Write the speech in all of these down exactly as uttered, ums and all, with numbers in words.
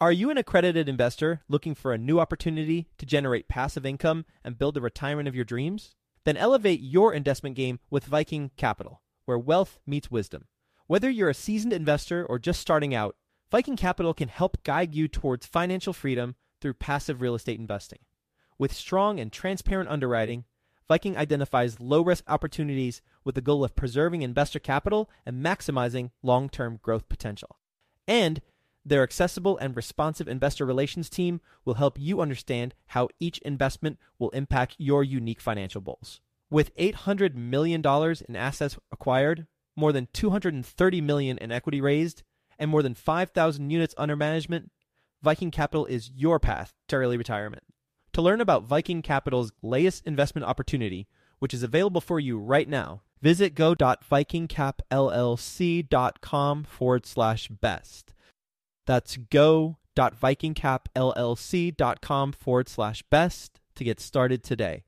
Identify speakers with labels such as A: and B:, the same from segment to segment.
A: Are you an accredited investor looking for a new opportunity to generate passive income and build the retirement of your dreams? Then elevate your investment game with Viking Capital, where wealth meets wisdom. Whether you're a seasoned investor or just starting out, Viking Capital can help guide you towards financial freedom through passive real estate investing. With strong and transparent underwriting, Viking identifies low-risk opportunities with the goal of preserving investor capital and maximizing long-term growth potential. And their accessible and responsive investor relations team will help you understand how each investment will impact your unique financial goals. With eight hundred million dollars in assets acquired, more than two hundred thirty million dollars in equity raised, and more than five thousand units under management, Viking Capital is your path to early retirement. To learn about Viking Capital's latest investment opportunity, which is available for you right now, visit go.vikingcapllc.com forward slash best. That's go.vikingcapllc.com forward slash best to get started today.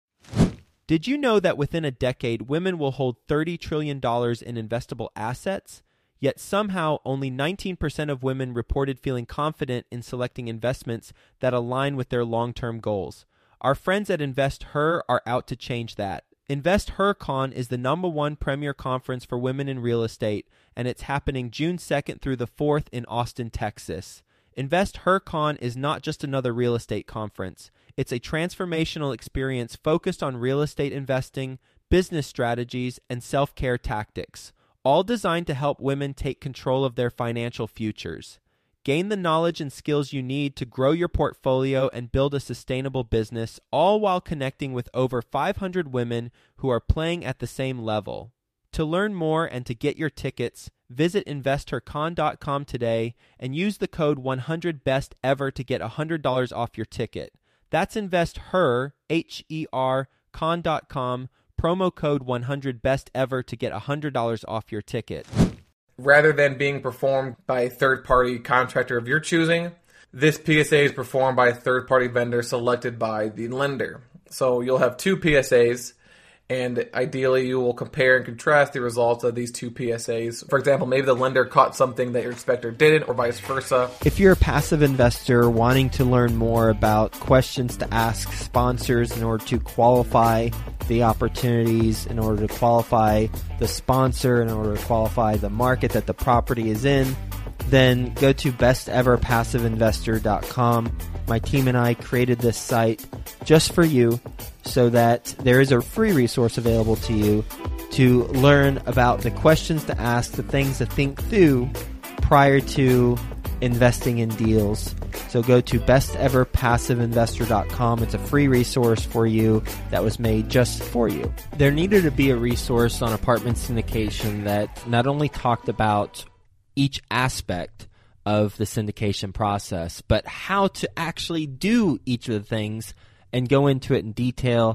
A: Did you know that within a decade, women will hold thirty trillion dollars in investable assets? Yet somehow only nineteen percent of women reported feeling confident in selecting investments that align with their long-term goals. Our friends at InvestHer are out to change that. InvestHerCon is the number one premier conference for women in real estate, and it's happening June second through the fourth in Austin, Texas. InvestHerCon is not just another real estate conference. It's a transformational experience focused on real estate investing, business strategies, and self-care tactics, all designed to help women take control of their financial futures. Gain the knowledge and skills you need to grow your portfolio and build a sustainable business, all while connecting with over five hundred women who are playing at the same level. To learn more and to get your tickets, visit investor con dot com today and use the code one hundred best ever to get one hundred dollars off your ticket. That's InvestHer, H E R, con dot com, promo code one hundred best ever to get one hundred dollars off your ticket.
B: Rather than being performed by a third-party contractor of your choosing, this P S A is performed by a third-party vendor selected by the lender. So you'll have two P S As, and ideally you will compare and contrast the results of these two P S As. For example, maybe the lender caught something that your inspector didn't, or vice versa.
A: If you're a passive investor wanting to learn more about questions to ask sponsors in order to qualify the opportunities, in order to qualify the sponsor, in order to qualify the market that the property is in, then go to best ever passive investor dot com. My team and I created this site just for you so that there is a free resource available to you to learn about the questions to ask, the things to think through prior to investing in deals. So go to best ever passive investor dot com. It's a free resource for you that was made just for you. There needed to be a resource on apartment syndication that not only talked about each aspect of the syndication process, but how to actually do each of the things and go into it in detail.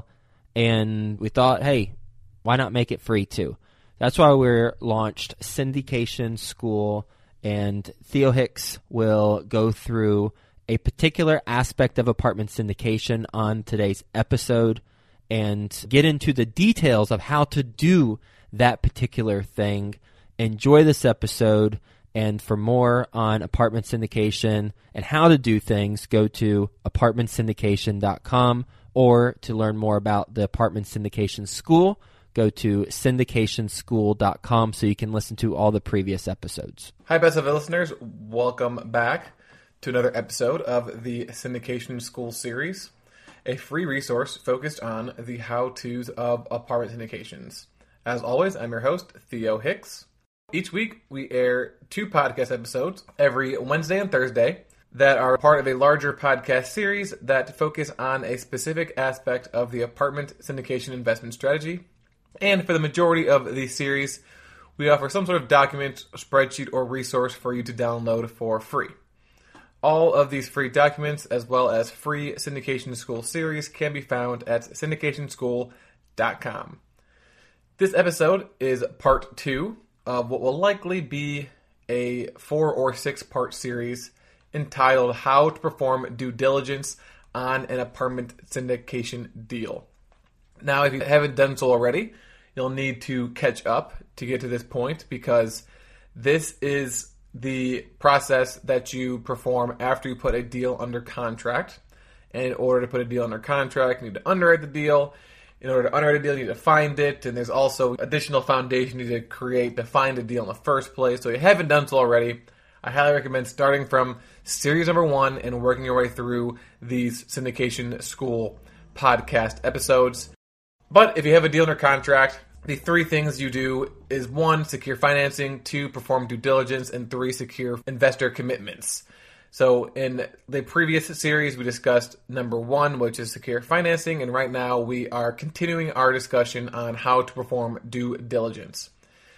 A: And we thought, hey, why not make it free too? That's why we launched Syndication School, and Theo Hicks will go through a particular aspect of apartment syndication on today's episode and get into the details of how to do that particular thing. Enjoy this episode. And for more on apartment syndication and how to do things, go to apartment syndication dot com, or to learn more about the Apartment Syndication School, go to syndication school dot com so you can listen to all the previous episodes.
B: Hi, best of listeners. Welcome back to another episode of the Syndication School series, a free resource focused on the how-tos of apartment syndications. As always, I'm your host, Theo Hicks. Each week, we air two podcast episodes every Wednesday and Thursday that are part of a larger podcast series that focus on a specific aspect of the apartment syndication investment strategy. And for the majority of the series, we offer some sort of document, spreadsheet, or resource for you to download for free. All of these free documents, as well as free Syndication School series, can be found at syndication school dot com. This episode is part two of what will likely be a four or six part series entitled How to Perform Due Diligence on an Apartment Syndication Deal. Now, if you haven't done so already, you'll need to catch up to get to this point, because this is the process that you perform after you put a deal under contract. And in order to put a deal under contract, you need to underwrite the deal. In order to underwrite a deal, you need to find it. And there's also additional foundation you need to create to find a deal in the first place. So if you haven't done so already, I highly recommend starting from series number one and working your way through these Syndication School podcast episodes. But if you have a deal under contract, the three things you do is one, secure financing, two, perform due diligence, and three, secure investor commitments. So in the previous series, we discussed number one, which is secure financing, and right now we are continuing our discussion on how to perform due diligence.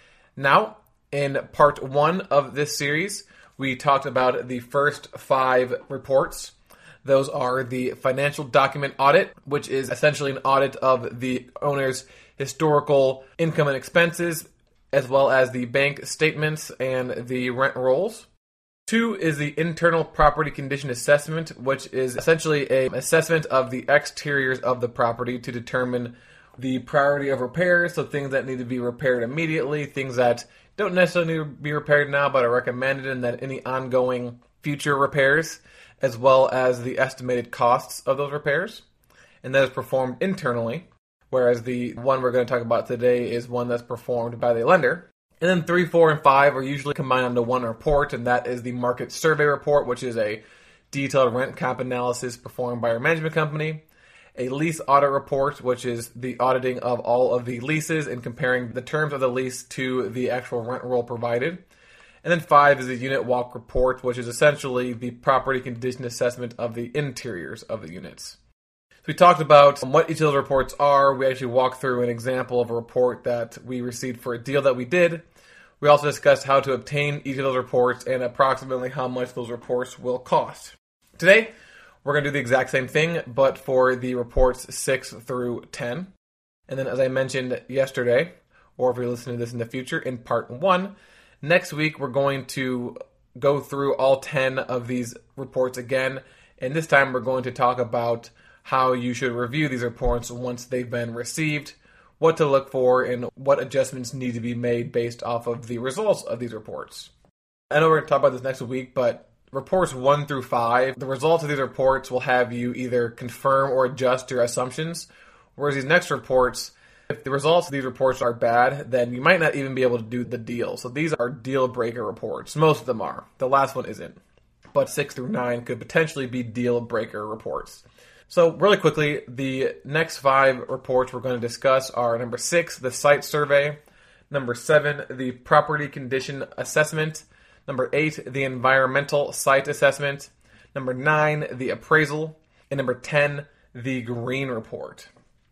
B: Now, in part one of this series, we talked about the first five reports. Those are the financial document audit, which is essentially an audit of the owner's historical income and expenses, as well as the bank statements and the rent rolls. Two is the internal property condition assessment, which is essentially an assessment of the exteriors of the property to determine the priority of repairs, so things that need to be repaired immediately, things that don't necessarily need to be repaired now but are recommended, and that any ongoing future repairs, as well as the estimated costs of those repairs. And that is performed internally, whereas the one we're going to talk about today is one that's performed by the lender. And then three, four, and five are usually combined into one report, and that is the market survey report, which is a detailed rent comp analysis performed by our management company. A lease audit report, which is the auditing of all of the leases and comparing the terms of the lease to the actual rent roll provided. And then five is the unit walk report, which is essentially the property condition assessment of the interiors of the units. So we talked about what each of those reports are. We actually walked through an example of a report that we received for a deal that we did. We also discussed how to obtain each of those reports and approximately how much those reports will cost. Today, we're going to do the exact same thing, but for the reports six through ten. And then as I mentioned yesterday, or if you're listening to this in the future, in part one, next week we're going to go through all ten of these reports again. And this time we're going to talk about how you should review these reports once they've been received, what to look for, and what adjustments need to be made based off of the results of these reports. I know we're going to talk about this next week, but reports one through five, the results of these reports will have you either confirm or adjust your assumptions, whereas these next reports, if the results of these reports are bad, then you might not even be able to do the deal. So these are deal breaker reports. Most of them are. The last one isn't. But six through nine could potentially be deal breaker reports. So really quickly, the next five reports we're going to discuss are number six, the site survey, number seven, the property condition assessment, number eight, the environmental site assessment, number nine, the appraisal, and number ten, the green report.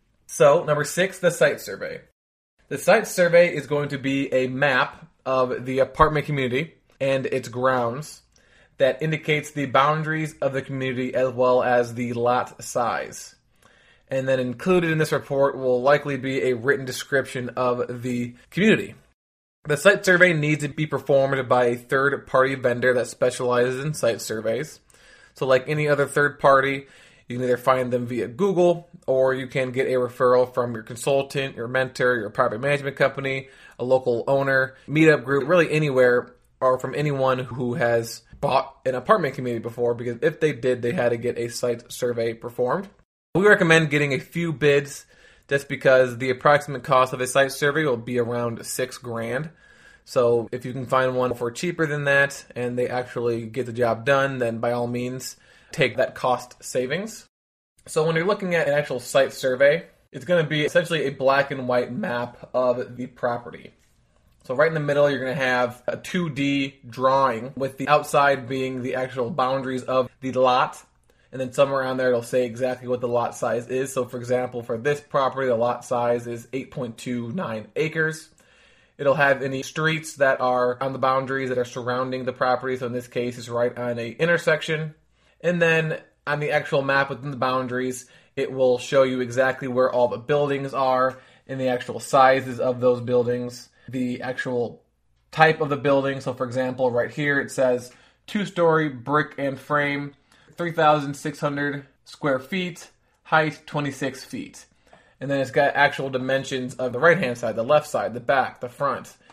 B: So number six, the site survey. The site survey is going to be a map of the apartment community and its grounds that indicates the boundaries of the community as well as the lot size. And then included in this report will likely be a written description of the community. The site survey needs to be performed by a third-party vendor that specializes in site surveys. So like any other third party, you can either find them via Google, or you can get a referral from your consultant, your mentor, your property management company, a local owner, meetup group, really anywhere, or from anyone who has bought an apartment community before, because if they did, they had to get a site survey performed. We recommend getting a few bids just because the approximate cost of a site survey will be around six grand. So if you can find one for cheaper than that and they actually get the job done, then by all means, take that cost savings. So when you're looking at an actual site survey, it's going to be essentially a black and white map of the property. So right in the middle, you're going to have a two D drawing with the outside being the actual boundaries of the lot. And then somewhere around there, it'll say exactly what the lot size is. So for example, for this property, the lot size is eight point two nine acres. It'll have any streets that are on the boundaries that are surrounding the property. So in this case, it's right on a intersection. And then on the actual map within the boundaries, it will show you exactly where all the buildings are and the actual sizes of those buildings. The actual type of the building. So for example, right here it says two-story brick and frame, three thousand six hundred square feet, height twenty-six feet. And then it's got actual dimensions of the right-hand side, the left side, the back, the front.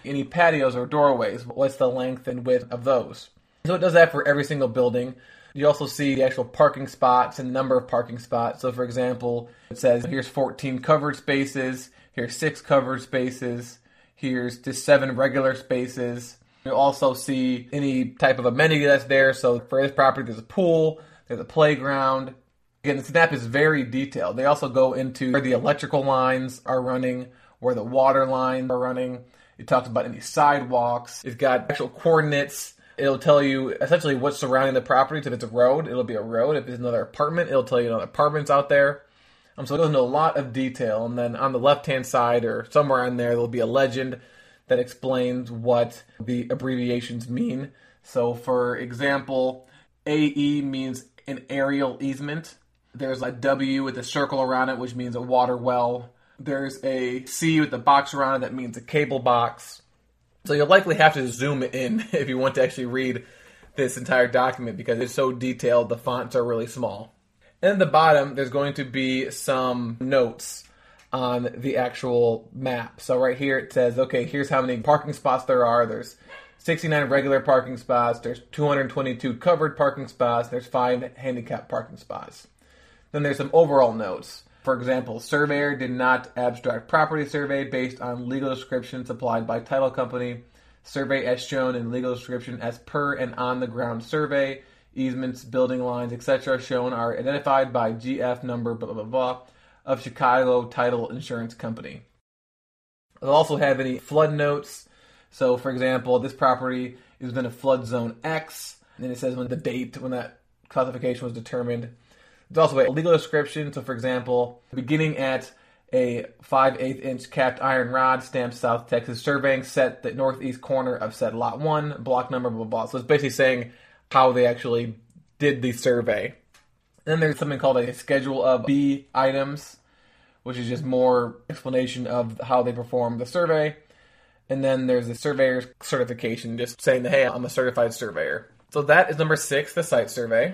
B: Any patios or doorways, what's the length and width of those? So it does that for every single building. You also see the actual parking spots and number of parking spots. So for example, it says here's fourteen covered spaces, here's six covered spaces, here's just seven regular spaces. You also see any type of amenity that's there. So for this property, there's a pool, there's a playground. Again, the snap is very detailed. They also go into where the electrical lines are running, where the water lines are running. It talks about any sidewalks. It's got actual coordinates. It'll tell you essentially what's surrounding the property. So if it's a road, it'll be a road. If it's another apartment, it'll tell you another apartment's out there. Um, so it goes into a lot of detail. And then on the left-hand side or somewhere on there, there'll be a legend that explains what the abbreviations mean. So for example, A E means an aerial easement. There's a W with a circle around it, which means a water well. There's a C with the box around it that means a cable box. So you'll likely have to zoom in if you want to actually read this entire document because it's so detailed, the fonts are really small. And at the bottom, there's going to be some notes on the actual map. So right here it says, okay, here's how many parking spots there are. There's sixty-nine regular parking spots. There's two hundred twenty-two covered parking spots. There's five handicap parking spots. Then there's some overall notes. For example, surveyor did not abstract property survey based on legal description supplied by title company. Survey as shown in legal description as per and on the ground survey. Easements, building lines, et cetera shown are identified by G F number blah, blah, blah, of Chicago Title Insurance Company. They'll also have any flood notes. So, for example, this property is within a flood zone X. And then it says when the date, when that classification was determined. There's also a legal description. So, for example, beginning at a five eighths inch capped iron rod stamped South Texas surveying set the northeast corner of said lot one, block number, blah, blah, blah. So it's basically saying how they actually did the survey. Then there's something called a schedule of B items, which is just more explanation of how they performed the survey. And then there's the surveyor's certification, just saying that, hey, I'm a certified surveyor. So that is number six, the site survey.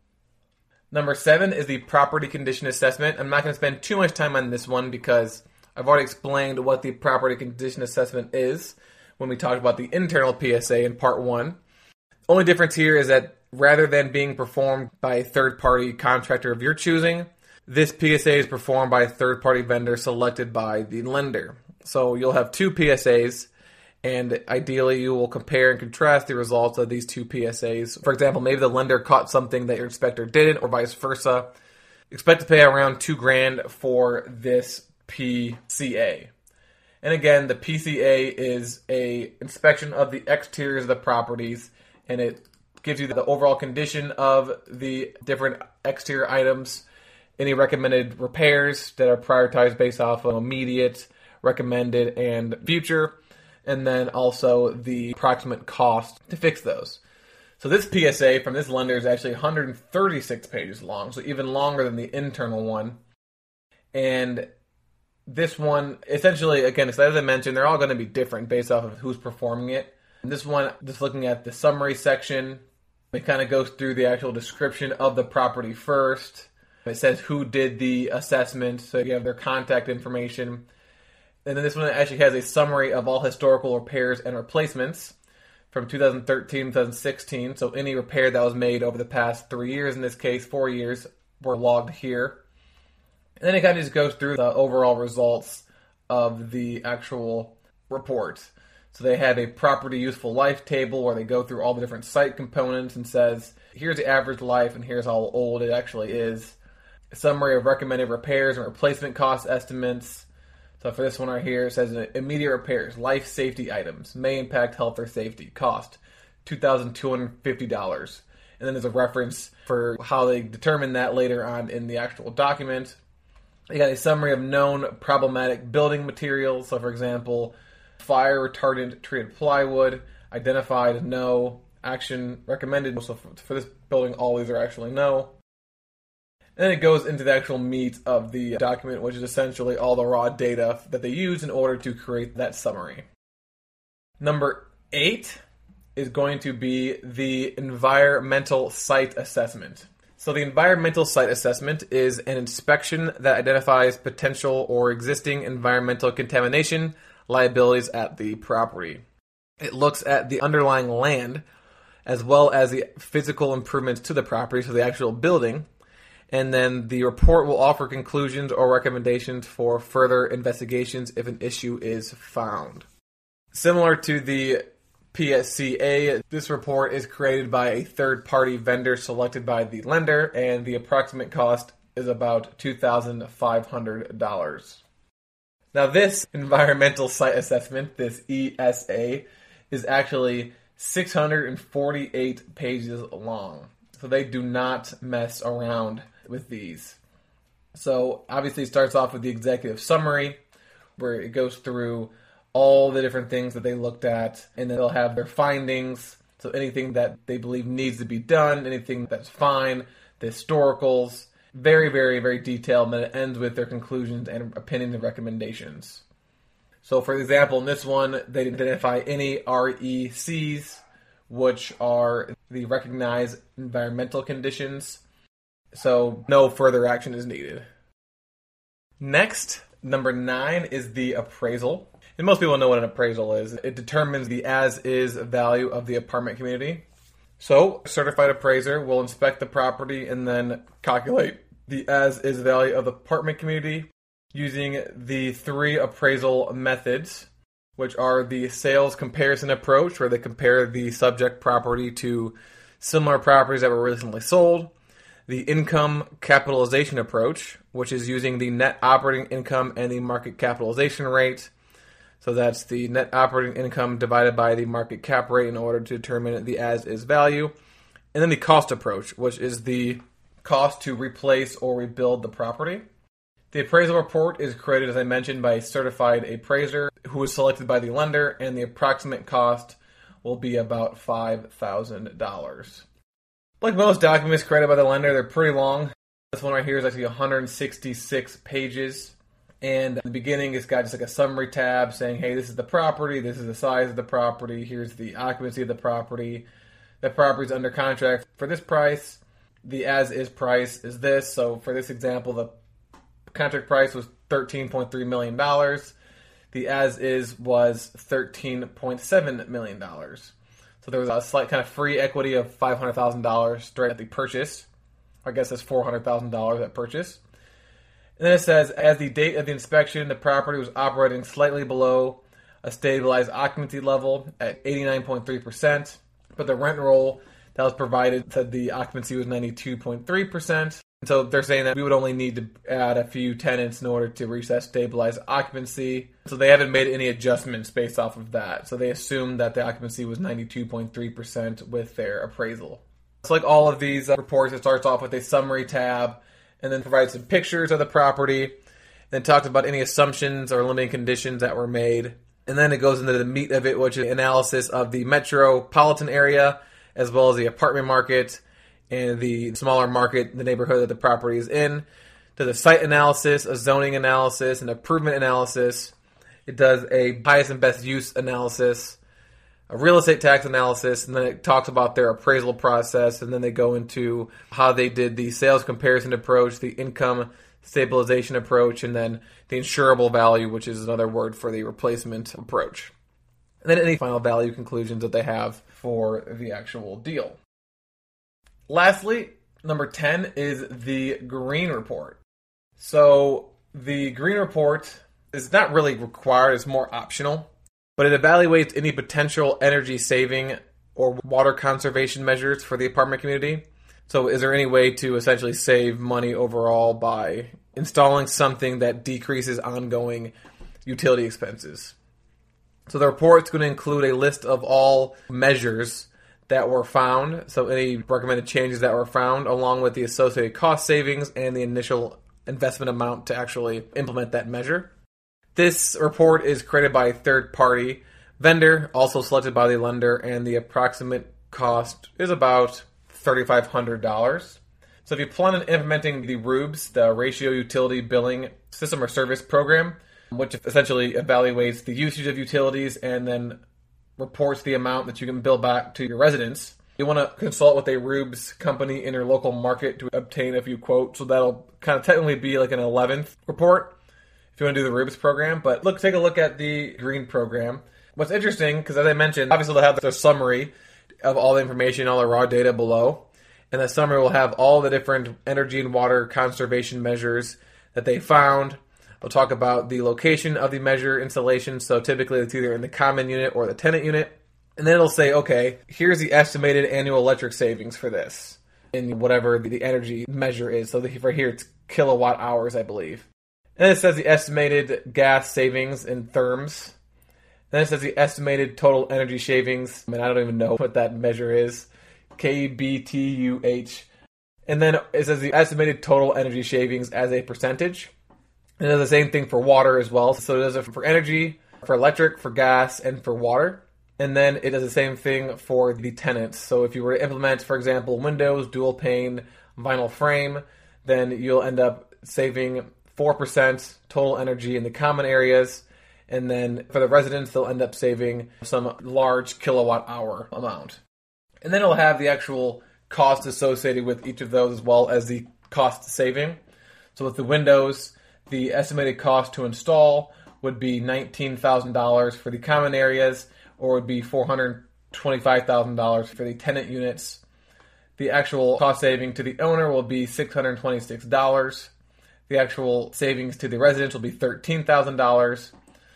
B: Number seven is the property condition assessment. I'm not going to spend too much time on this one because I've already explained what the property condition assessment is when we talked about the internal P S A in part one. The only difference here is that rather than being performed by a third-party contractor of your choosing, this P S A is performed by a third-party vendor selected by the lender. So you'll have two P S As, and ideally you will compare and contrast the results of these two P S As. For example, maybe the lender caught something that your inspector didn't, or vice versa. Expect to pay around two grand for this P C A. And again, the P C A is a inspection of the exteriors of the properties, and it gives you the overall condition of the different exterior items, any recommended repairs that are prioritized based off of immediate, recommended, and future, and then also the approximate cost to fix those. So this P S A from this lender is actually one hundred thirty-six pages long, so even longer than the internal one. And this one, essentially, again, as I mentioned, they're all going to be different based off of who's performing it. And this one, just looking at the summary section, it kind of goes through the actual description of the property first. It says who did the assessment, so you have their contact information. And then this one actually has a summary of all historical repairs and replacements from two thousand thirteen to two thousand sixteen. So any repair that was made over the past three years, in this case four years, were logged here. And then it kind of just goes through the overall results of the actual report. So they have a property useful life table where they go through all the different site components and says, here's the average life and here's how old it actually is. A summary of recommended repairs and replacement cost estimates. So for this one right here, it says immediate repairs, life safety items, may impact health or safety, cost two thousand two hundred fifty dollars. And then there's a reference for how they determine that later on in the actual document. They got a summary of known problematic building materials. So for example, fire retardant treated plywood, identified no, action recommended. So for this building, all these are actually no. And then it goes into the actual meat of the document, which is essentially all the raw data that they use in order to create that summary. Number eight is going to be the environmental site assessment. So the environmental site assessment is an inspection that identifies potential or existing environmental contamination, liabilities at the property. It looks at the underlying land as well as the physical improvements to the property, so the actual building, and then the report will offer conclusions or recommendations for further investigations if an issue is found. Similar to the P S C A, this report is created by a third-party vendor selected by the lender, and the approximate cost is about two thousand five hundred dollars. Now, this environmental site assessment, this E S A, is actually six hundred forty-eight pages long. So they do not mess around with these. So obviously it starts off with the executive summary, where it goes through all the different things that they looked at, and then they'll have their findings. So anything that they believe needs to be done, anything that's fine, the historicals, very, very, very detailed, and then it ends with their conclusions and opinions and recommendations. So for example, in this one, they identify any R E Cs, which are the recognized environmental conditions. So no further action is needed. Next, number nine is the appraisal. And most people know what an appraisal is. It determines the as-is value of the apartment community. So a certified appraiser will inspect the property and then calculate the as-is value of the apartment community using the three appraisal methods, which are the sales comparison approach, where they compare the subject property to similar properties that were recently sold, the income capitalization approach, which is using the net operating income and the market capitalization rate. So that's the net operating income divided by the market cap rate in order to determine the as-is value. And then the cost approach, which is the cost to replace or rebuild the property. The appraisal report is created, as I mentioned, by a certified appraiser who is selected by the lender, and the approximate cost will be about five thousand dollars. Like most documents created by the lender, they're pretty long. This one right here is actually one hundred sixty-six pages. And at the beginning, it's got just like a summary tab saying, hey, this is the property, this is the size of the property, here's the occupancy of the property. The property's under contract for this price. The as-is price is this. So for this example, the contract price was thirteen point three million dollars. The as-is was thirteen point seven million dollars. So there was a slight kind of free equity of five hundred thousand dollars straight at the purchase. I guess that's four hundred thousand dollars at purchase. And then it says, as the date of the inspection, the property was operating slightly below a stabilized occupancy level at eighty-nine point three percent, but the rent roll that was provided said the occupancy was ninety-two point three percent. So they're saying that we would only need to add a few tenants in order to reach that stabilized occupancy. So they haven't made any adjustments based off of that. So they assumed that the occupancy was ninety-two point three percent with their appraisal. It's like all of these uh, reports, it starts off with a summary tab and then provides some pictures of the property, then talks about any assumptions or limiting conditions that were made. And then it goes into the meat of it, which is analysis of the metropolitan area as well as the apartment market and the smaller market, the neighborhood that the property is in, to the site analysis, a zoning analysis, an improvement analysis. It does a highest and best use analysis, a real estate tax analysis, and then it talks about their appraisal process, and then they go into how they did the sales comparison approach, the income stabilization approach, and then the insurable value, which is another word for the replacement approach. And then any final value conclusions that they have for the actual deal. Lastly, number ten is the Green Report. So the Green Report is not really required, it's more optional, but it evaluates any potential energy saving or water conservation measures for the apartment community. So is there any way to essentially save money overall by installing something that decreases ongoing utility expenses? So the report's going to include a list of all measures that were found, so any recommended changes that were found, along with the associated cost savings and the initial investment amount to actually implement that measure. This report is created by a third-party vendor, also selected by the lender, and the approximate cost is about three thousand five hundred dollars. So if you plan on implementing the R U B S, the Ratio Utility Billing System or Service Program, which essentially evaluates the usage of utilities and then reports the amount that you can bill back to your residents, you want to consult with a R U B S company in your local market to obtain a few quotes. So that'll kind of technically be like an eleventh report. If if you want to do the Rubes program. But look, take a look at the green program. What's interesting, because as I mentioned, obviously they'll have the summary of all the information, all the raw data below. And the summary will have all the different energy and water conservation measures that they found. They'll talk about the location of the measure installation. So typically it's either in the common unit or the tenant unit. And then it'll say, okay, here's the estimated annual electric savings for this in whatever the energy measure is. So for here, it's kilowatt hours, I believe. And then it says the estimated gas savings in therms. Then it says the estimated total energy savings. I mean, I don't even know what that measure is. K B T U H. And then it says the estimated total energy savings as a percentage. And it does the same thing for water as well. So it does it for energy, for electric, for gas, and for water. And then it does the same thing for the tenants. So if you were to implement, for example, windows, dual pane, vinyl frame, then you'll end up saving four percent total energy in the common areas. And then for the residents, they'll end up saving some large kilowatt hour amount. And then it'll have the actual cost associated with each of those as well as the cost saving. So with the windows, the estimated cost to install would be nineteen thousand dollars for the common areas, or would be four hundred twenty-five thousand dollars for the tenant units. The actual cost saving to the owner will be six hundred twenty-six dollars. The actual savings to the residents will be thirteen thousand dollars.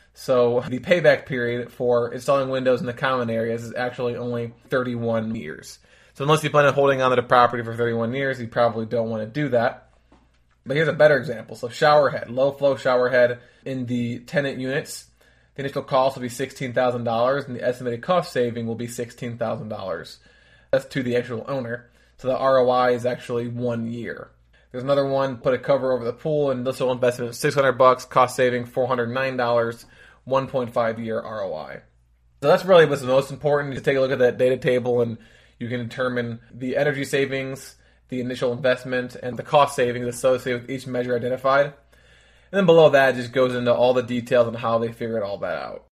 B: So the payback period for installing windows in the common areas is actually only thirty-one years. So unless you plan on holding onto the property for thirty-one years, you probably don't want to do that. But here's a better example. So shower head, low flow shower head in the tenant units. The initial cost will be sixteen thousand dollars, and the estimated cost saving will be sixteen thousand dollars. That's to the actual owner. So the R O I is actually one year. There's another one, put a cover over the pool, and initial investment of six hundred bucks, cost saving four hundred nine dollars, one point five year R O I. So that's really what's the most important. You take a look at that data table, and you can determine the energy savings, the initial investment, and the cost savings associated with each measure identified. And then below that, it just goes into all the details on how they figured all that out.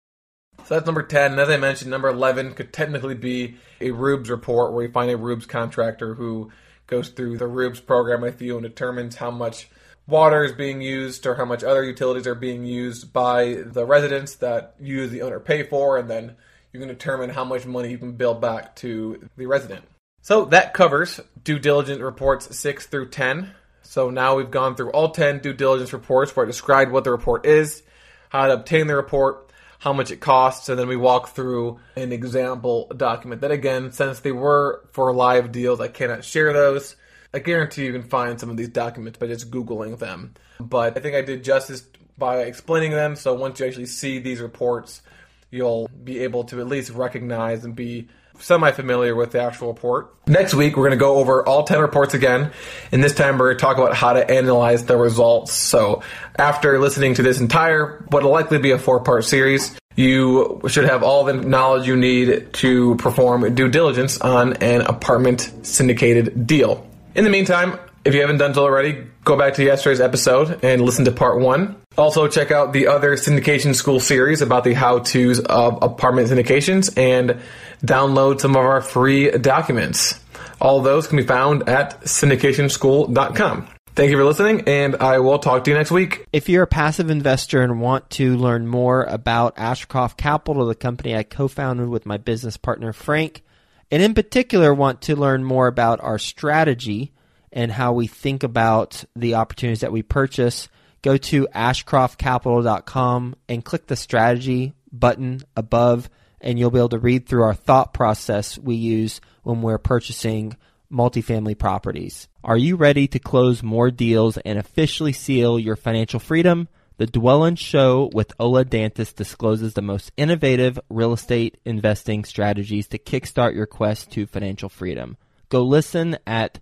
B: So that's number ten. And as I mentioned, number eleven could technically be a Rubes report, where you find a Rubes contractor who goes through the Rubes program with you and determines how much water is being used or how much other utilities are being used by the residents that you as the owner pay for, and then you can determine how much money you can bill back to the resident. So that covers due diligence reports six through ten. So now we've gone through all ten due diligence reports where I described what the report is, how to obtain the report, how much it costs, and then we walk through an example document. That again, since they were for live deals, I cannot share those. I guarantee you can find some of these documents by just Googling them. But I think I did justice by explaining them, so once you actually see these reports, you'll be able to at least recognize and be semi-familiar with the actual report. Next week, we're going to go over all ten reports again, and this time we're going to talk about how to analyze the results. So after listening to this entire, what will likely be a four-part series, you should have all the knowledge you need to perform due diligence on an apartment syndicated deal. In the meantime, if you haven't done so already, go back to yesterday's episode and listen to part one. Also, check out the other syndication school series about the how-tos of apartment syndications and download some of our free documents. All of those can be found at syndication school dot com. Thank you for listening, and I will talk to you next week.
A: If you're a passive investor and want to learn more about Ashcroft Capital, the company I co-founded with my business partner Frank, and in particular want to learn more about our strategy and how we think about the opportunities that we purchase, go to ashcroft capital dot com and click the strategy button above, and you'll be able to read through our thought process we use when we're purchasing multifamily properties. Are you ready to close more deals and officially seal your financial freedom? The Dwellin Show with Ola Dantis discloses the most innovative real estate investing strategies to kickstart your quest to financial freedom. Go listen at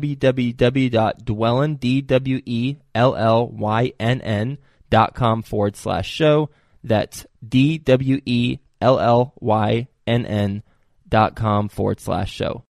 A: www.dwellyn, D W E L L Y N N dot com forward slash show. That's D W E L L Y N N dot com forward slash show.